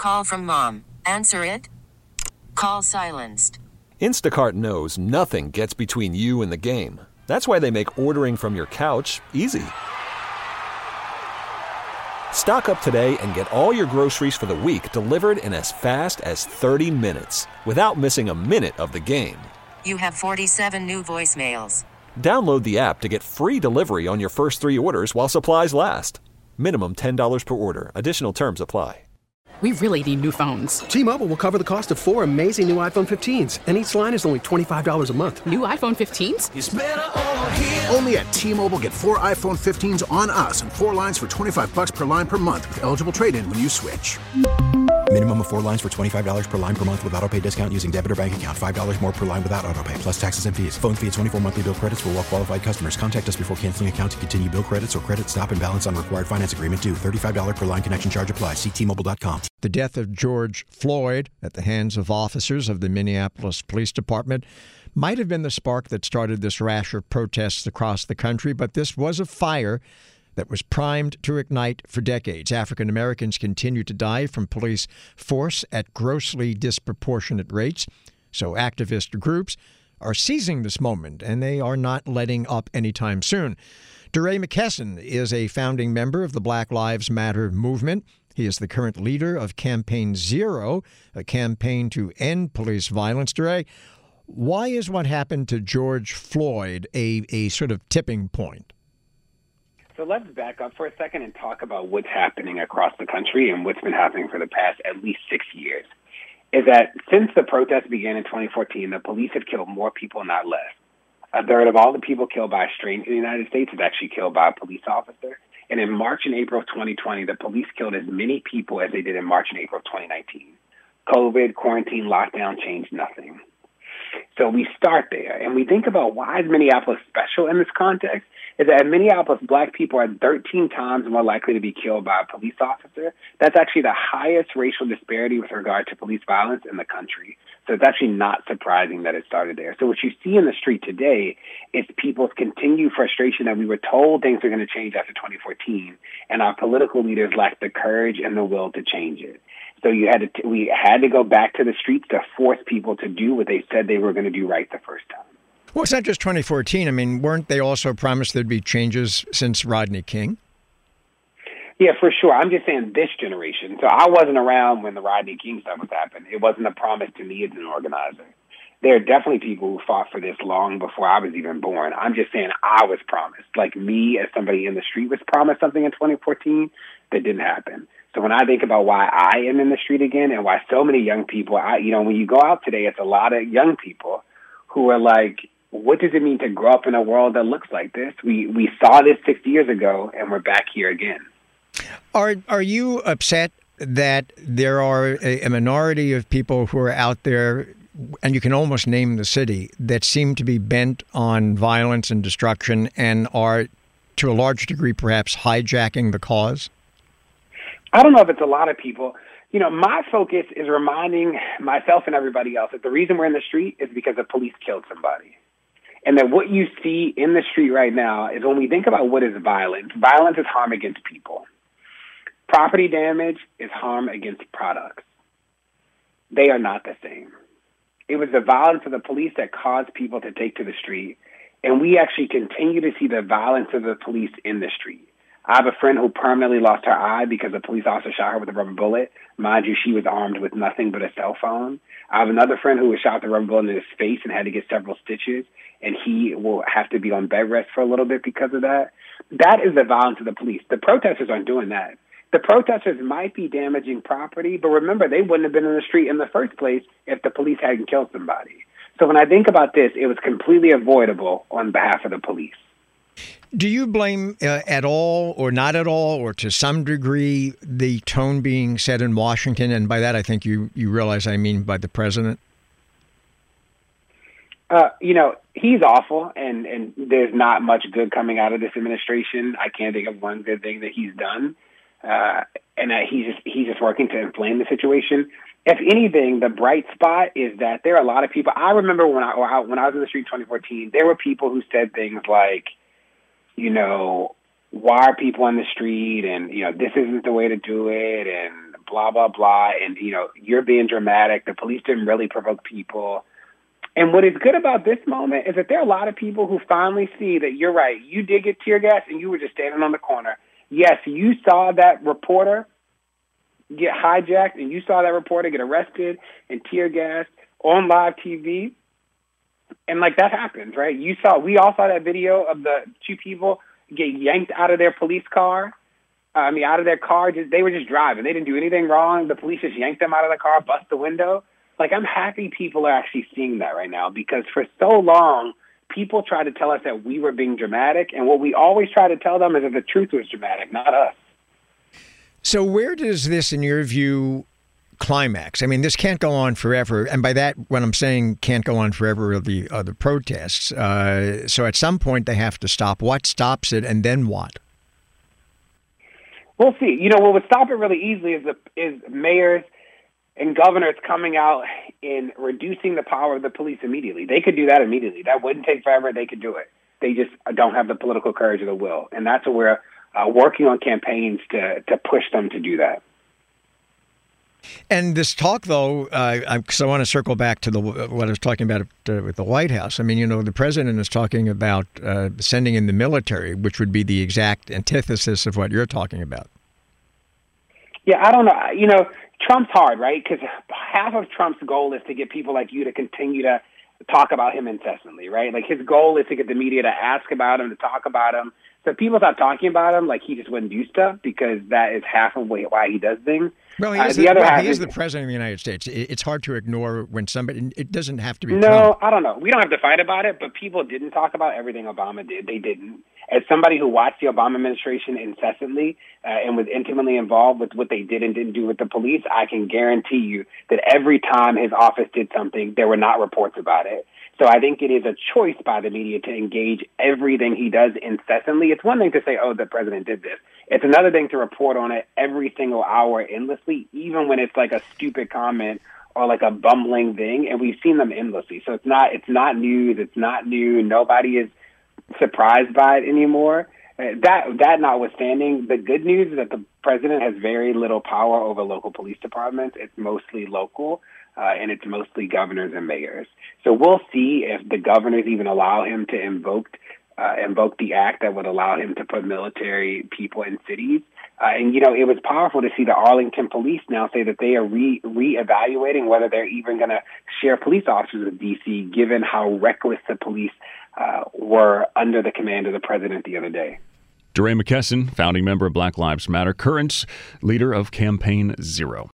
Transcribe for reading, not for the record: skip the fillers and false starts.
Call from mom. Answer it. Call silenced. Instacart knows nothing gets between you and the game. That's why they make ordering from your couch easy. Stock up today and get all your groceries for the week delivered in as fast as 30 minutes without missing a minute of the game. You have 47 new voicemails. Download the app to get free delivery on your first 3 orders while supplies last. Minimum $10 per order. Additional terms apply. We really need new phones. T-Mobile will cover the cost of 4 amazing new iPhone 15s, and each line is only $25 a month. New iPhone 15s? It's better over here. Only at T-Mobile, get 4 iPhone 15s on us and 4 lines for $25 per line per month with eligible trade-in when you switch. Minimum of 4 lines for $25 per line per month with autopay discount using debit or bank account. $5 more per line without autopay, plus taxes and fees. Phone fee at 24 monthly bill credits for well-qualified customers. Contact us before canceling account to continue bill credits or credit stop and balance on required finance agreement due. $35 per line connection charge applies. See T-Mobile.com. The death of George Floyd at the hands of officers of the Minneapolis Police Department might have been the spark that started this rash of protests across the country, but this was a fire that was primed to ignite for decades. African Americans continue to die from police force at grossly disproportionate rates. So activist groups are seizing this moment, and they are not letting up anytime soon. DeRay McKesson is a founding member of the Black Lives Matter movement. He is the current leader of Campaign Zero, a campaign to end police violence. DeRay, why is what happened to George Floyd a sort of tipping point? So let's back up for a second and talk about what's happening across the country and what's been happening for the past at least 6 years. Is that since the protests began in 2014, the police have killed more people, not less. A third of all the people killed by a stranger in the United States is actually killed by a police officer. And in March and April of 2020, the police killed as many people as they did in March and April of 2019. COVID, quarantine, lockdown changed nothing. So we start there, and we think about why is Minneapolis special in this context, is that in Minneapolis, black people are 13 times more likely to be killed by a police officer. That's actually the highest racial disparity with regard to police violence in the country. So it's actually not surprising that it started there. So what you see in the street today is people's continued frustration that we were told things are going to change after 2014, and our political leaders lacked the courage and the will to change it. So we had to go back to the streets to force people to do what they said they were going to do right the first time. Well, it's not just 2014. I mean, weren't they also promised there'd be changes since Rodney King? Yeah, for sure. I'm just saying this generation. So I wasn't around when the Rodney King stuff was happening. It wasn't a promise to me as an organizer. There are definitely people who fought for this long before I was even born. I'm just saying I was promised. Like me as somebody in the street was promised something in 2014 that didn't happen. So when I think about why I am in the street again and why so many young people, when you go out today, it's a lot of young people who are like, what does it mean to grow up in a world that looks like this? We saw this 6 years ago, and we're back here again. Are you upset that there are a minority of people who are out there, and you can almost name the city, that seem to be bent on violence and destruction and are, to a large degree, perhaps hijacking the cause? I don't know if it's a lot of people. My focus is reminding myself and everybody else that the reason we're in the street is because the police killed somebody. And that what you see in the street right now is when we think about what is violence, violence is harm against people. Property damage is harm against products. They are not the same. It was the violence of the police that caused people to take to the street, and we actually continue to see the violence of the police in the street. I have a friend who permanently lost her eye because a police officer shot her with a rubber bullet. Mind you, she was armed with nothing but a cell phone. I have another friend who was shot with a rubber bullet in his face and had to get several stitches, and he will have to be on bed rest for a little bit because of that. That is the violence of the police. The protesters aren't doing that. The protesters might be damaging property, but remember, they wouldn't have been in the street in the first place if the police hadn't killed somebody. So when I think about this, it was completely avoidable on behalf of the police. Do you blame at all or not at all or to some degree the tone being set in Washington? And by that, I think you realize I mean by the president. He's awful, and there's not much good coming out of this administration. I can't think of one good thing that he's done. And he's just working to inflame the situation. If anything, the bright spot is that there are a lot of people. I remember when I was in the street in 2014, there were people who said things like, why are people on the street? And, this isn't the way to do it. And blah, blah, blah, and, you're being dramatic. The police didn't really provoke people. And what is good about this moment is that there are a lot of people who finally see that you're right. You did get tear gas, and you were just standing on the corner. Yes, you saw that reporter get hijacked, and you saw that reporter get arrested and tear gassed on live TV. And that happens, right? We all saw that video of the two people get yanked out of their police car. Out of their car. They were just driving. They didn't do anything wrong. The police just yanked them out of the car, bust the window. I'm happy people are actually seeing that right now, because for so long, people tried to tell us that we were being dramatic. And what we always try to tell them is that the truth was dramatic, not us. So where does this, in your view, climax? This can't go on forever. And by that, when I'm saying can't go on forever, are the protests. So at some point, they have to stop. What stops it, and then what? We'll see. What would stop it really easily is mayors and governors coming out and reducing the power of the police immediately. They could do that immediately. That wouldn't take forever. They could do it. They just don't have the political courage or the will. And that's what we're working on campaigns to push them to do that. And this talk, though, because I want to circle back to what I was talking about with the White House. The president is talking about sending in the military, which would be the exact antithesis of what you're talking about. Yeah, I don't know. Trump's hard, right? Because half of Trump's goal is to get people like you to continue to talk about him incessantly, right? His goal is to get the media to ask about him, to talk about him. So if people stop talking about him, he just wouldn't do stuff, because that is half of why he does things. Well, he is the president of the United States. It's hard to ignore when somebody. It doesn't have to be. No, Trump. I don't know. We don't have to fight about it, but people didn't talk about everything Obama did. They didn't. As somebody who watched the Obama administration incessantly and was intimately involved with what they did and didn't do with the police, I can guarantee you that every time his office did something, there were not reports about it. So I think it is a choice by the media to engage everything he does incessantly. It's one thing to say, oh, the president did this. It's another thing to report on it every single hour endlessly, even when it's a stupid comment or a bumbling thing. And we've seen them endlessly. So it's not news. It's not new. Nobody is surprised by it anymore. That notwithstanding, the good news is that the president has very little power over local police departments. It's mostly local. And it's mostly governors and mayors. So we'll see if the governors even allow him to invoke the act that would allow him to put military people in cities. And it was powerful to see the Arlington police now say that they are reevaluating whether they're even going to share police officers with D.C., given how reckless the police were under the command of the president the other day. DeRay McKesson, founding member of Black Lives Matter, current leader of Campaign Zero.